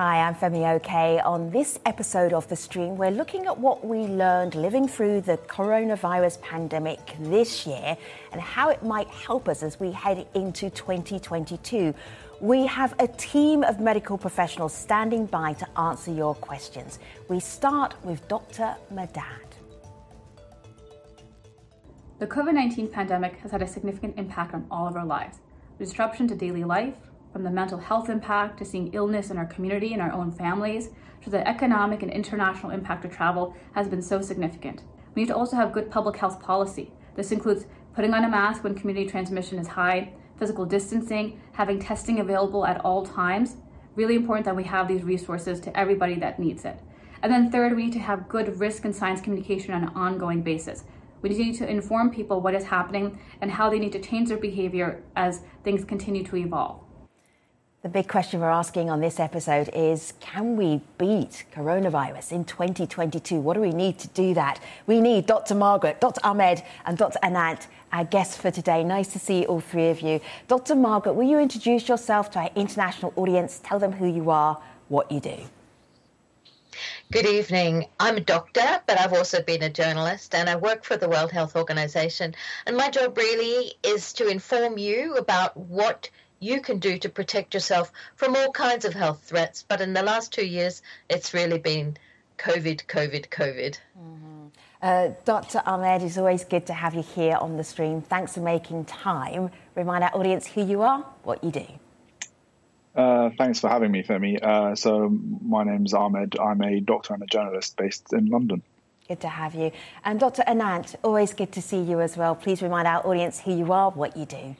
Hi, I'm Femi Oke. On this episode of The Stream, we're looking at what we learned living through the coronavirus pandemic this year and how it might help us as we head into 2022. We have a team of medical professionals standing by to answer your questions. We start with Dr. Medad. The COVID-19 pandemic has had a significant impact on all of our lives. The disruption to daily life, from the mental health impact to seeing illness in our community and our own families, to the economic and international impact of travel, has been so significant. We need to also have good public health policy. This includes putting on a mask when community transmission is high, physical distancing, having testing available at all times. Really important that we have these resources to everybody that needs it. And then third, we need to have good risk and science communication on an ongoing basis. We need to inform people what is happening and how they need to change their behavior as things continue to evolve. The big question we're asking on this episode is, can we beat coronavirus in 2022? What do we need to do that? We need Dr. Margaret, Dr. Ahmed and Dr. Anant, our guests for today. Nice to see all three of you. Dr. Margaret, will you introduce yourself to our international audience? Tell them who you are, what you do. Good evening. I'm a doctor, but I've also been a journalist, and I work for the World Health Organization. And my job really is to inform you about what you can do to protect yourself from all kinds of health threats. But in the last 2 years, it's really been COVID. Mm-hmm. Dr. Ahmed, it's always good to have you here on the stream. Thanks for making time. Remind our audience who you are, what you do. Thanks for having me, Femi. So my name's Ahmed. I'm a doctor and a journalist based in London. Good to have you. And Dr. Anant, always good to see you as well. Please remind our audience who you are, what you do.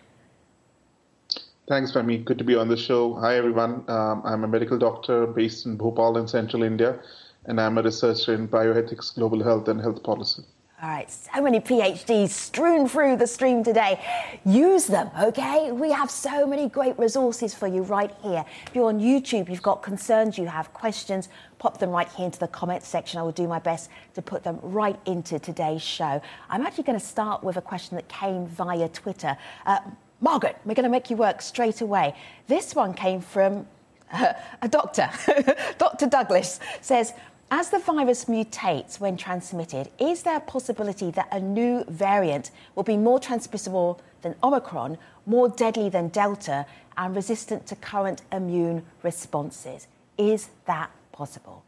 Thanks, Femi. Good to be on the show. Hi, everyone. I'm a medical doctor based in Bhopal in central India, and I'm a researcher in bioethics, global health and health policy. All right, so many PhDs strewn through the stream today. Use them, okay? We have so many great resources for you right here. If you're on YouTube, you've got concerns, you have questions, pop them right here into the comments section. I will do my best to put them right into today's show. I'm actually going to start with a question that came via Twitter. Margaret, we're going to make you work straight away. This one came from a doctor. Dr. Douglas says, as the virus mutates when transmitted, is there a possibility that a new variant will be more transmissible than Omicron, more deadly than Delta, and resistant to current immune responses? Is that possible?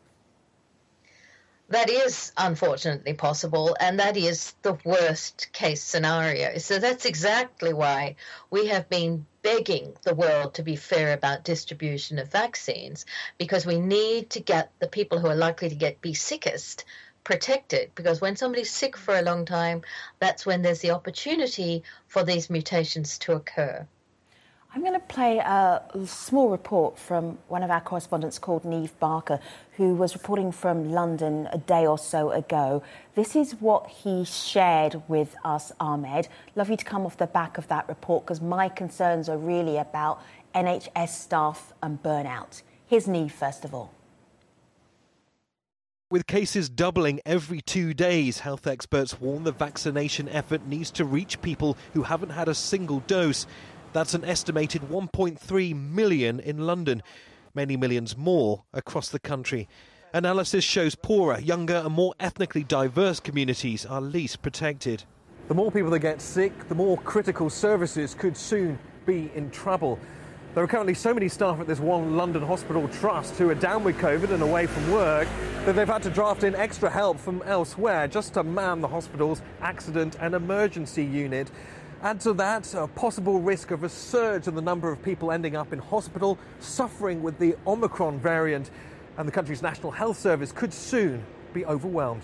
That is unfortunately possible, and that is the worst case scenario. So that's exactly why we have been begging the world to be fair about distribution of vaccines, because we need to get the people who are likely to be sickest protected, because when somebody's sick for a long time, that's when there's the opportunity for these mutations to occur. I'm going to play a small report from one of our correspondents called Neve Barker, who was reporting from London a day or so ago. This is what he shared with us, Ahmed. Love you to come off the back of that report, because my concerns are really about NHS staff and burnout. Here's Neve, first of all. With cases doubling every 2 days, health experts warn the vaccination effort needs to reach people who haven't had a single dose. That's an estimated 1.3 million in London, many millions more across the country. Analysis shows poorer, younger and more ethnically diverse communities are least protected. The more people that get sick, the more critical services could soon be in trouble. There are currently so many staff at this one London hospital trust who are down with COVID and away from work that they've had to draft in extra help from elsewhere just to man the hospital's accident and emergency unit. Add to that a possible risk of a surge in the number of people ending up in hospital suffering with the Omicron variant, and the country's National Health Service could soon be overwhelmed.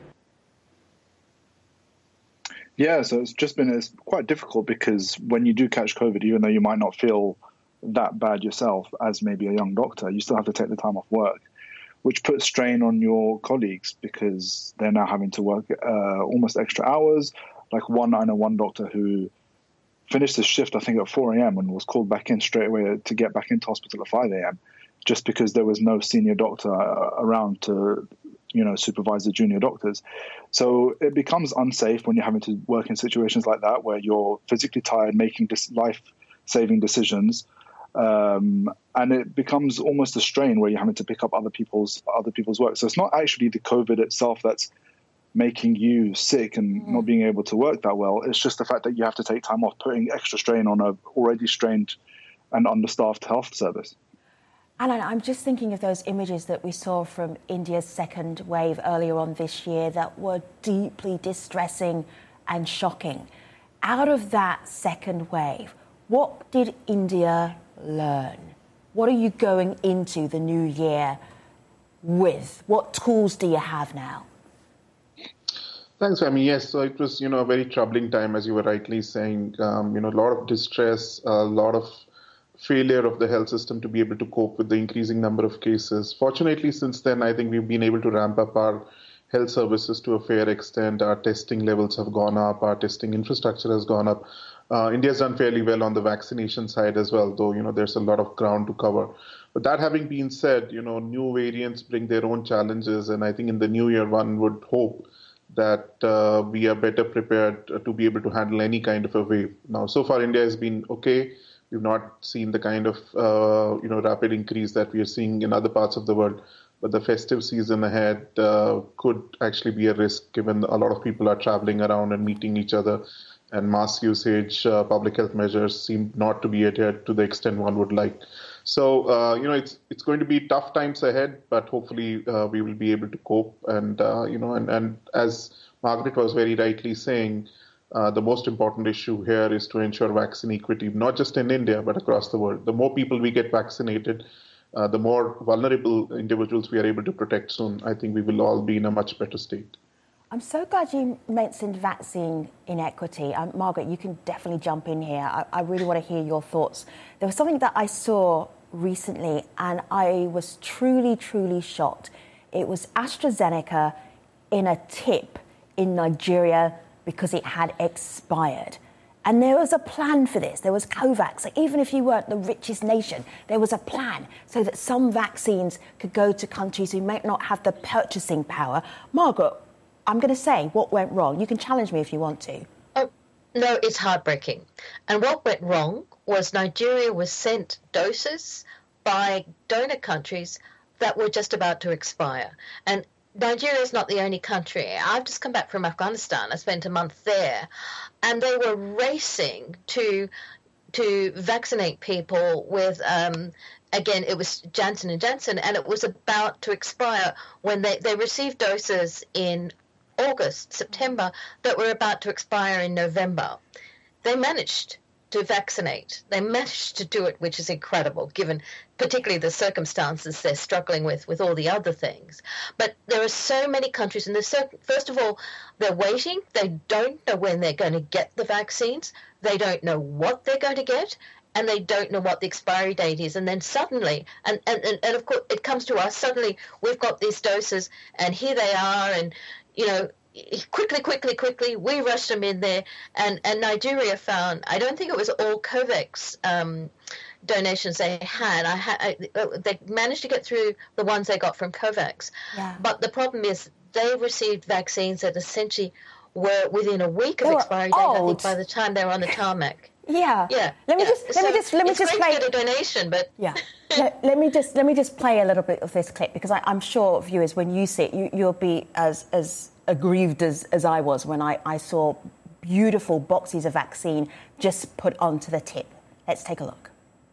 Yeah, so it's quite difficult, because when you do catch COVID, even though you might not feel that bad yourself as maybe a young doctor, you still have to take the time off work, which puts strain on your colleagues because they're now having to work almost extra hours. Like I know one doctor who finished his shift, I think, at 4 a.m. and was called back in straight away to get back into hospital at 5 a.m. just because there was no senior doctor around to, supervise the junior doctors. So it becomes unsafe when you're having to work in situations like that where you're physically tired, making life-saving decisions, And it becomes almost a strain where you're having to pick up other people's work. So it's not actually the COVID itself that's making you sick and not being able to work that well. It's just the fact that you have to take time off, putting extra strain on a already strained and understaffed health service. Alan, I'm just thinking of those images that we saw from India's second wave earlier on this year that were deeply distressing and shocking. Out of that second wave, what did India learn? What are you going into the new year with? What tools do you have now? Thanks, Fahmi. Yes, so it was, a very troubling time, as you were rightly saying. A lot of distress, a lot of failure of the health system to be able to cope with the increasing number of cases. Fortunately, since then, I think we've been able to ramp up our health services to a fair extent. Our testing levels have gone up. Our testing infrastructure has gone up. India's done fairly well on the vaccination side as well, though, there's a lot of ground to cover. But that having been said, new variants bring their own challenges. And I think in the new year, one would hope that we are better prepared to be able to handle any kind of a wave. Now, so far, India has been okay. We've not seen the kind of, rapid increase that we are seeing in other parts of the world. But the festive season ahead could actually be a risk, given a lot of people are traveling around and meeting each other, and mask usage, public health measures seem not to be adhered to the extent one would like. So, it's going to be tough times ahead, but hopefully we will be able to cope. And, and as Margaret was very rightly saying, the most important issue here is to ensure vaccine equity, not just in India, but across the world. The more people we get vaccinated, the more vulnerable individuals we are able to protect soon. I think we will all be in a much better state. I'm so glad you mentioned vaccine inequity. Margaret, you can definitely jump in here. I really want to hear your thoughts. There was something that I saw recently, and I was truly, truly shocked. It was AstraZeneca in a tip in Nigeria because it had expired. And there was a plan for this. There was COVAX. So even if you weren't the richest nation, there was a plan so that some vaccines could go to countries who might not have the purchasing power. Margaret, I'm going to say what went wrong. You can challenge me if you want to. Oh, no, it's heartbreaking. And what went wrong was Nigeria was sent doses by donor countries that were just about to expire. And Nigeria is not the only country. I've just come back from Afghanistan. I spent a month there, and they were racing to vaccinate people with, again, it was Johnson & Johnson, and it was about to expire when they received doses in August, September, that were about to expire in November. They managed to vaccinate. They managed to do it, which is incredible, given particularly the circumstances they're struggling with all the other things. But there are so many countries, and first of all, they're waiting. They don't know when they're going to get the vaccines. They don't know what they're going to get, and they don't know what the expiry date is. And then suddenly, and of course, it comes to us, suddenly we've got these doses, and here they are, and, quickly, we rushed them in there, and Nigeria found, I don't think it was all COVAX donations they had. They managed to get through the ones they got from COVAX. Yeah. But the problem is they received vaccines that essentially were within a week of expiry date, I think, by the time they were on the tarmac. Yeah. Let me just play a donation, but yeah. let me just play a little bit of this clip, because I'm sure viewers, when you see it, you'll be as aggrieved as I was when I saw beautiful boxes of vaccine just put onto the tip. Let's take a look.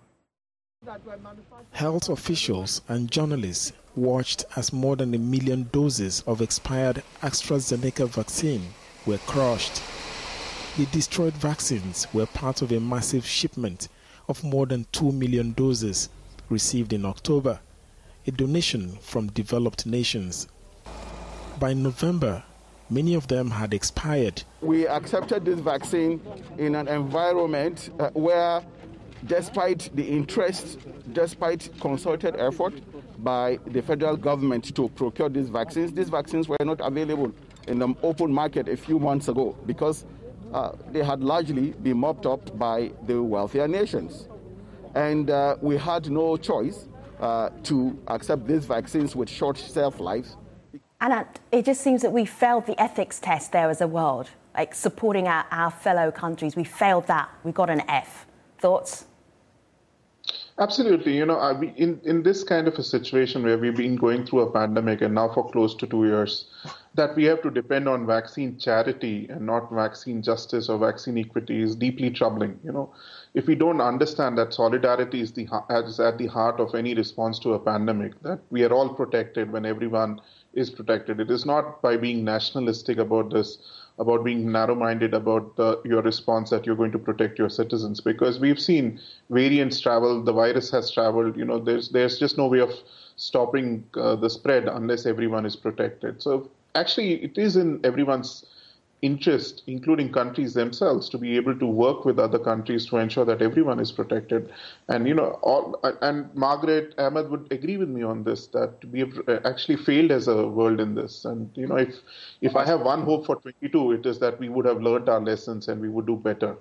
Health officials and journalists watched as more than 1 million doses of expired AstraZeneca vaccine were crushed. The destroyed vaccines were part of a massive shipment of more than 2 million doses received in October, a donation from developed nations. By November, many of them had expired. We accepted this vaccine in an environment where, despite the interest, despite concerted effort by the federal government to procure these vaccines were not available in the open market a few months ago because they had largely been mopped up by the wealthier nations. And we had no choice to accept these vaccines with short shelf lives. And it just seems that we failed the ethics test there as a world, like supporting our fellow countries. We failed that. We got an F. Thoughts? Absolutely. In this kind of a situation where we've been going through a pandemic and now for close to 2 years, that we have to depend on vaccine charity and not vaccine justice or vaccine equity is deeply troubling. If we don't understand that solidarity is at the heart of any response to a pandemic, that we are all protected when everyone is protected. It is not by being nationalistic about this, about being narrow-minded about your response that you're going to protect your citizens, because we've seen variants travel, the virus has traveled. There's just no way of stopping the spread unless everyone is protected. So actually, it is in everyone's interest, including countries themselves, to be able to work with other countries to ensure that everyone is protected. And and Margaret Ahmed would agree with me on this, that we have actually failed as a world in this. And if I have one hope for 22, it is that we would have learned our lessons and we would do better.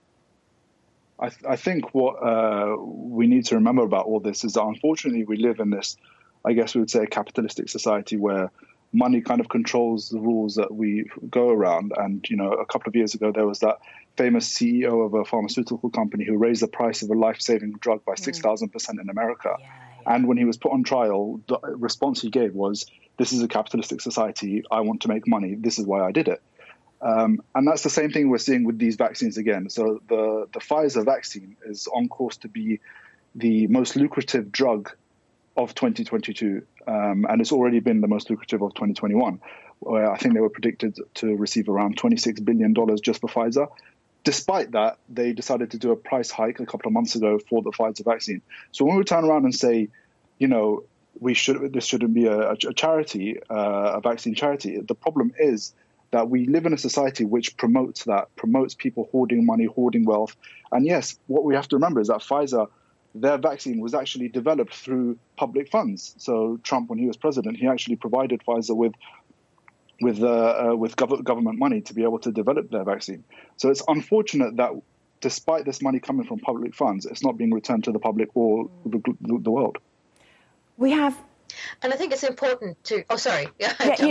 I think what we need to remember about all this is that unfortunately we live in this, I guess we would say, a capitalistic society where money kind of controls the rules that we go around. And, a couple of years ago, there was that famous CEO of a pharmaceutical company who raised the price of a life-saving drug by 6,000% in America. Yeah. And when he was put on trial, the response he gave was, this is a capitalistic society. I want to make money. This is why I did it. And that's the same thing we're seeing with these vaccines again. So the Pfizer vaccine is on course to be the most lucrative drug of 2022. And it's already been the most lucrative of 2021, where I think they were predicted to receive around $26 billion just for Pfizer. Despite that, they decided to do a price hike a couple of months ago for the Pfizer vaccine. So when we turn around and say, this shouldn't be a charity, a vaccine charity, the problem is that we live in a society which promotes people hoarding money, hoarding wealth. And yes, what we have to remember is that Pfizer, their vaccine was actually developed through public funds. So Trump, when he was president, he actually provided Pfizer with government money to be able to develop their vaccine. So it's unfortunate that despite this money coming from public funds, it's not being returned to the public or the world. We have... And I think it's important to... Oh, sorry. You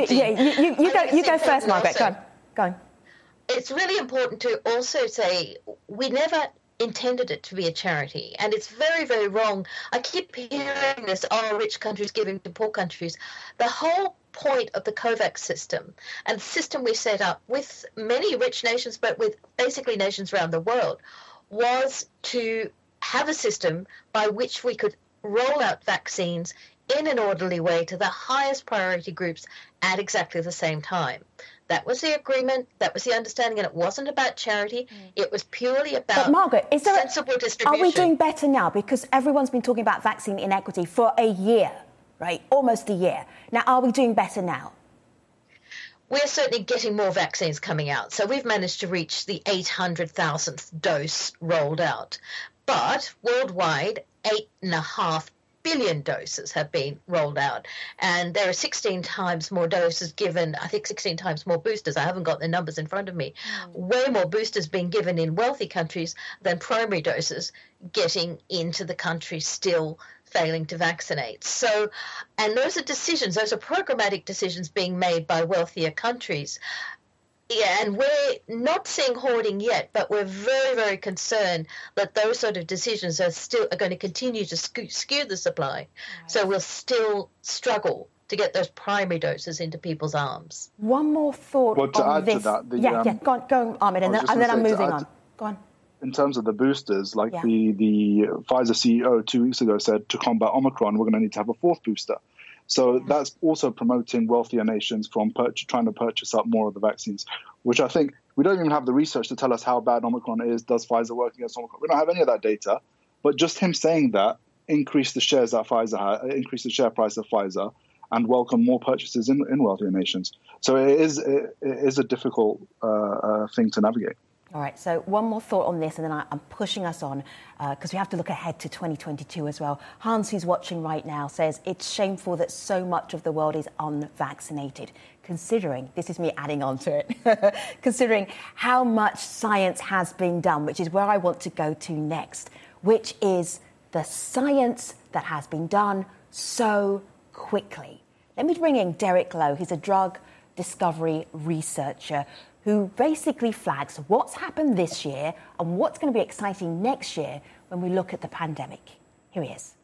go first, Margaret. Go on. It's really important to also say we never intended it to be a charity. And it's very, very wrong. I keep hearing this, rich countries giving to poor countries. The whole point of the COVAX system and the system we set up with many rich nations, but with basically nations around the world, was to have a system by which we could roll out vaccines in an orderly way to the highest priority groups at exactly the same time. That was the agreement, that was the understanding, and it wasn't about charity, it was purely about Margaret, sensible distribution. Are we doing better now? Because everyone's been talking about vaccine inequity for a year, right? Almost a year. Now, are we doing better now? We're certainly getting more vaccines coming out. So we've managed to reach the 800,000th dose rolled out. But worldwide, 8.5 billion doses have been rolled out, and there are 16 times more doses given, I think 16 times more boosters. I haven't got the numbers in front of me. Way more boosters being given in wealthy countries than primary doses getting into the country still failing to vaccinate. So, and those are programmatic decisions being made by wealthier countries. Yeah, and we're not seeing hoarding yet, but we're very, very concerned that those sort of decisions are going to continue to skew the supply. Right. So we'll still struggle to get those primary doses into people's arms. One more thought on this. To that, go on, Ahmed, and then I'm moving on. Go on. In terms of the boosters, the Pfizer CEO 2 weeks ago said to combat Omicron, we're going to need to have a fourth booster. So that's also promoting wealthier nations from trying to purchase up more of the vaccines, which I think we don't even have the research to tell us how bad Omicron is. Does Pfizer work against Omicron? We don't have any of that data. But just him saying that increased the shares that Pfizer had, increased the share price of Pfizer, and welcome more purchases in wealthier nations. So it is a difficult thing to navigate. All right, so one more thought on this, and then I'm pushing us on, because we have to look ahead to 2022 as well. Hans, who's watching right now, says it's shameful that so much of the world is unvaccinated, considering, this is me adding on to it, considering how much science has been done, which is where I want to go to next, which is the science that has been done so quickly. Let me bring in Derek Lowe. He's a drug discovery researcher who basically flags what's happened this year and what's going to be exciting next year when we look at the pandemic. Here he is.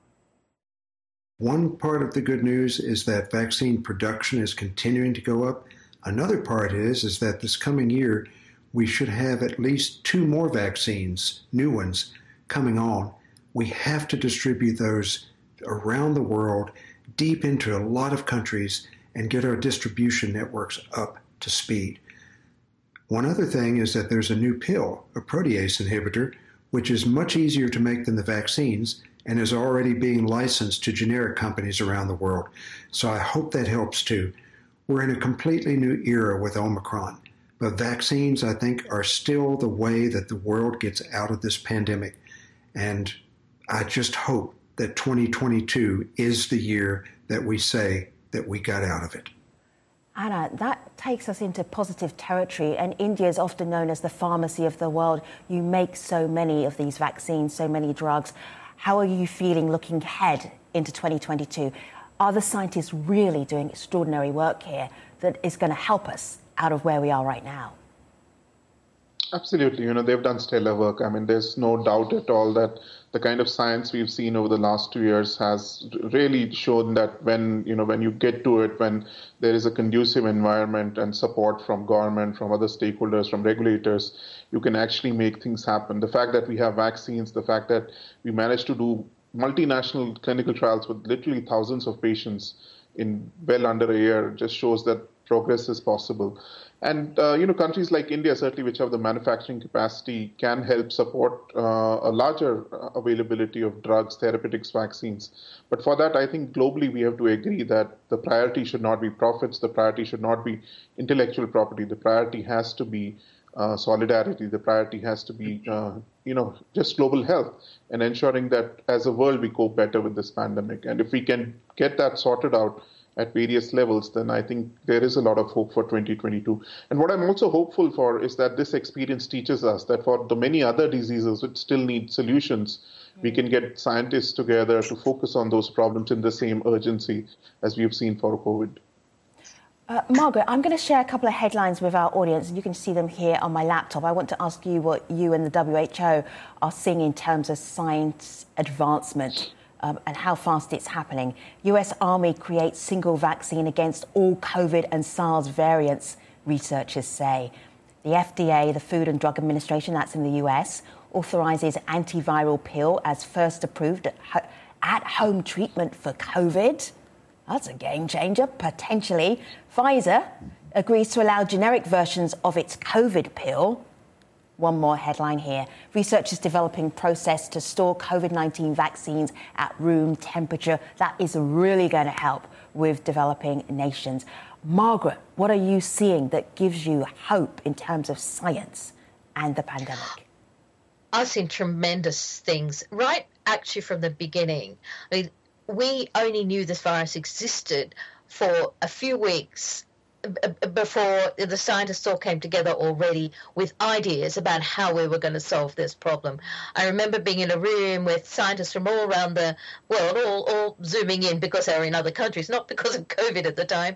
One part of the good news is that vaccine production is continuing to go up. Another part is that this coming year, we should have at least 2 more vaccines, new ones, coming on. We have to distribute those around the world, deep into a lot of countries, and get our distribution networks up to speed. One other thing is that there's a new pill, a protease inhibitor, which is much easier to make than the vaccines and is already being licensed to generic companies around the world. So I hope that helps too. We're in a completely new era with Omicron, but vaccines, I think, are still the way that the world gets out of this pandemic. And I just hope that 2022 is the year that we say that we got out of it. Anna, that takes us into positive territory, and India is often known as the pharmacy of the world. You make so many of these vaccines, so many drugs. How are you feeling looking ahead into 2022? Are the scientists really doing extraordinary work here that is going to help us out of where we are right now? Absolutely. They've done stellar work. I mean, there's no doubt at all that the kind of science we've seen over the last 2 years has really shown that when you get to it, when there is a conducive environment and support from government, from other stakeholders, from regulators, you can actually make things happen. The fact that we have vaccines, the fact that we managed to do multinational clinical trials with literally thousands of patients in well under a year just shows that progress is possible. And, countries like India, certainly, which have the manufacturing capacity, can help support a larger availability of drugs, therapeutics, vaccines. But for that, I think globally we have to agree that the priority should not be profits. The priority should not be intellectual property. The priority has to be solidarity. The priority has to be, just global health and ensuring that as a world we cope better with this pandemic. And if we can get that sorted out at various levels, then I think there is a lot of hope for 2022. And what I'm also hopeful for is that this experience teaches us that for the many other diseases which still need solutions, we can get scientists together to focus on those problems in the same urgency as we've seen for COVID. Margaret, I'm going to share a couple of headlines with our audience, and you can see them here on my laptop. I want to ask you what you and the WHO are seeing in terms of science advancement. And how fast it's happening. US Army creates single vaccine against all COVID and SARS variants, researchers say. The FDA, the Food and Drug Administration, that's in the US, authorises antiviral pill as first approved at-home treatment for COVID. That's a game changer, potentially. Pfizer agrees to allow generic versions of its COVID pill. One more headline here. Researchers developing process to store COVID-19 vaccines at room temperature. That is really going to help with developing nations. Margaret, what are you seeing that gives you hope in terms of science and the pandemic? I've seen tremendous things, right actually from the beginning. I mean, we only knew this virus existed for a few weeks before the scientists all came together already with ideas about how we were going to solve this problem. I remember being in a room with scientists from all around the world, all zooming in because they were in other countries, not because of COVID at the time.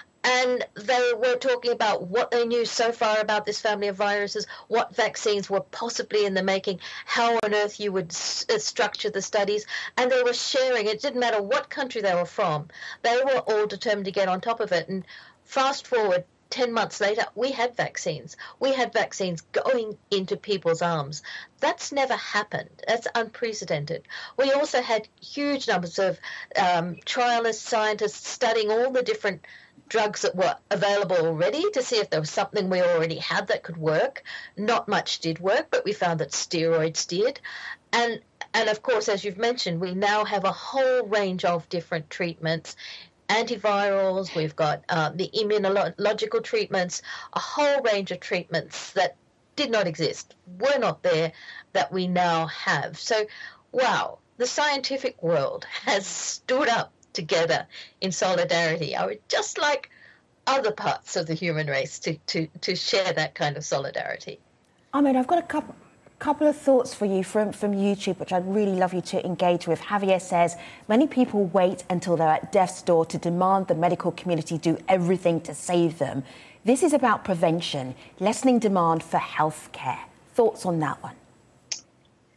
And they were talking about what they knew so far about this family of viruses, what vaccines were possibly in the making, how on earth you would structure the studies. And they were sharing. It didn't matter what country they were from. They were all determined to get on top of it. And fast forward 10 months later, we had vaccines. We had vaccines going into people's arms. That's never happened. That's unprecedented. We also had huge numbers of trialists, scientists studying all the different drugs that were available already to see if there was something we already had that could work. Not much did work, but we found that steroids did. And of course, as you've mentioned, we now have a whole range of different treatments. Antivirals, we've got the immunological treatments, a whole range of treatments that did not exist, were not there, that we now have. So, wow, the scientific world has stood up together in solidarity. I would just like other parts of the human race to share that kind of solidarity. I mean, I've got a couple of thoughts for you from YouTube, which I'd really love you to engage with. Javier says, many people wait until they're at death's door to demand the medical community do everything to save them. This is about prevention, lessening demand for health care. Thoughts on that one?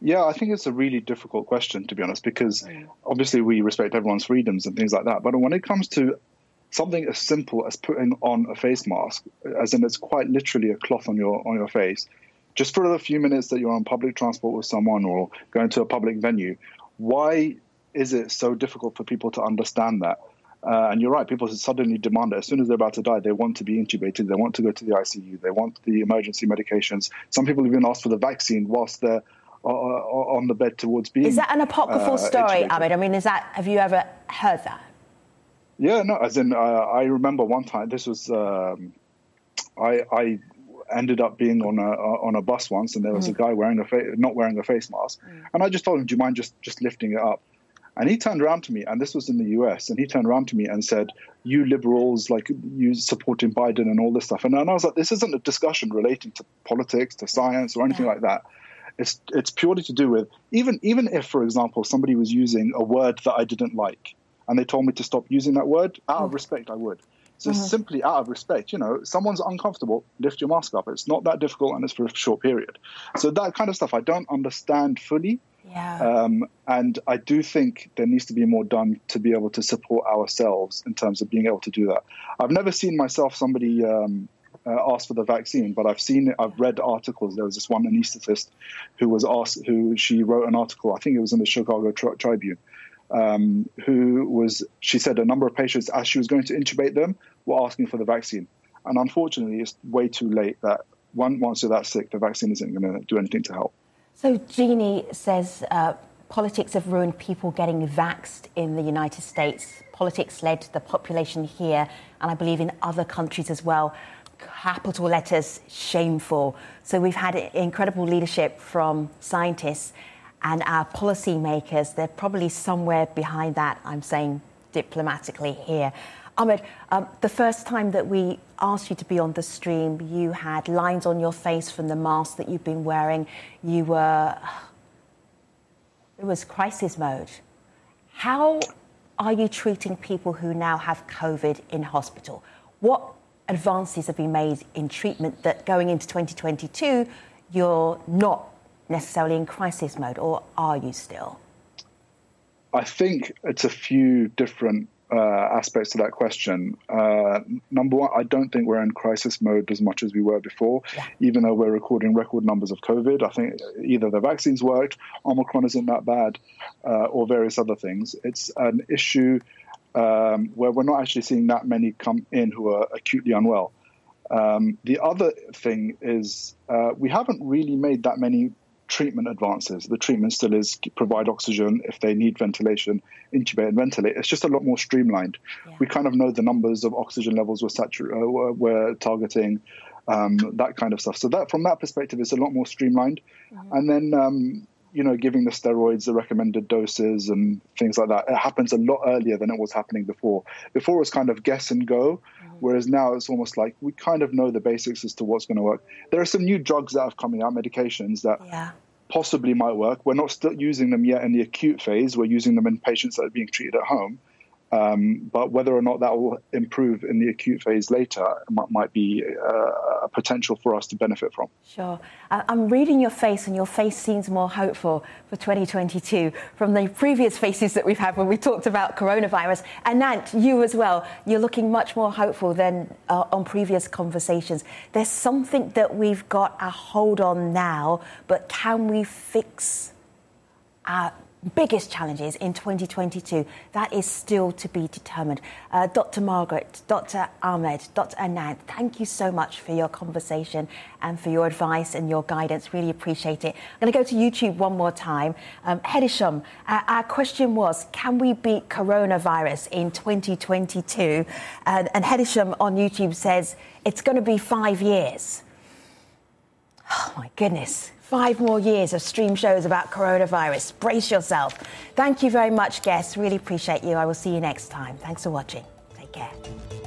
Yeah, I think it's a really difficult question, to be honest, because obviously we respect everyone's freedoms and things like that. But when it comes to something as simple as putting on a face mask, as in it's quite literally a cloth on your face, just for the few minutes that you're on public transport with someone or going to a public venue, why is it so difficult for people to understand that? And you're right, people suddenly demand it. As soon as they're about to die, they want to be intubated, they want to go to the ICU, they want the emergency medications. Some people even ask for the vaccine whilst they're on the bed towards being Is that an apocryphal story, intubated. Ahmed? I mean, have you ever heard that? Yeah, no, as in, I remember one time, this was, I ended up being on a bus once, and there was a guy not wearing a face mask. And I just told him, do you mind just lifting it up? And he turned around to me, and this was in the US, and he turned around to me and said, you liberals, like you supporting Biden and all this stuff. And I was like, this isn't a discussion relating to politics, to science or anything like that. It's purely to do with, even if, for example, somebody was using a word that I didn't like, and they told me to stop using that word, out of respect, I would. So simply out of respect, someone's uncomfortable, lift your mask up. It's not that difficult, and it's for a short period. So that kind of stuff I don't understand fully. Yeah. And I do think there needs to be more done to be able to support ourselves in terms of being able to do that. I've never seen myself somebody ask for the vaccine, but I've read articles. There was this one anaesthetist she wrote an article, I think it was in the Chicago Tribune, she said a number of patients, as she was going to intubate them, were asking for the vaccine. And unfortunately, it's way too late that once you're that sick, the vaccine isn't going to do anything to help. So Jeannie says politics have ruined people getting vaxxed in the United States. Politics led the population here, and I believe in other countries as well. Capital letters, shameful. So we've had incredible leadership from scientists and our policymakers. They're probably somewhere behind that, I'm saying diplomatically here. Ahmed, the first time that we asked you to be on the stream, you had lines on your face from the mask that you've been wearing. It was crisis mode. How are you treating people who now have COVID in hospital? What advances have been made in treatment that going into 2022, you're not necessarily in crisis mode, or are you still? I think it's a few different aspects to that question. Number one, I don't think we're in crisis mode as much as we were before, even though we're recording record numbers of COVID. I think either the vaccines worked, Omicron isn't that bad, or various other things. It's an issue where we're not actually seeing that many come in who are acutely unwell. The other thing is we haven't really made that many treatment advances. The treatment still is provide oxygen if they need ventilation, intubate and ventilate. It's just a lot more streamlined. Yeah. We kind of know the numbers of oxygen levels we're targeting, that kind of stuff. So that from that perspective, it's a lot more streamlined. Mm-hmm. And then, giving the steroids, the recommended doses and things like that, it happens a lot earlier than it was happening before. Before it was kind of guess and go, whereas now it's almost like we kind of know the basics as to what's going to work. There are some new drugs that have coming out, medications that possibly might work. We're not still using them yet in the acute phase. We're using them in patients that are being treated at home. But whether or not that will improve in the acute phase later might be a potential for us to benefit from. Sure. I'm reading your face, and your face seems more hopeful for 2022 from the previous faces that we've had when we talked about coronavirus. And Nant, you as well, you're looking much more hopeful than on previous conversations. There's something that we've got a hold on now, but can we fix our biggest challenges in 2022? That is still to be determined. Dr. Margaret, Dr. Ahmed, Dr. Anand, thank you so much for your conversation and for your advice and your guidance. Really appreciate it. I'm going to go to YouTube one more time. Hedisham, our question was, can we beat coronavirus in 2022? And Hedisham on YouTube says, it's going to be 5 years. Oh, my goodness. 5 more years of stream shows about coronavirus. Brace yourself. Thank you very much, guests. Really appreciate you. I will see you next time. Thanks for watching. Take care.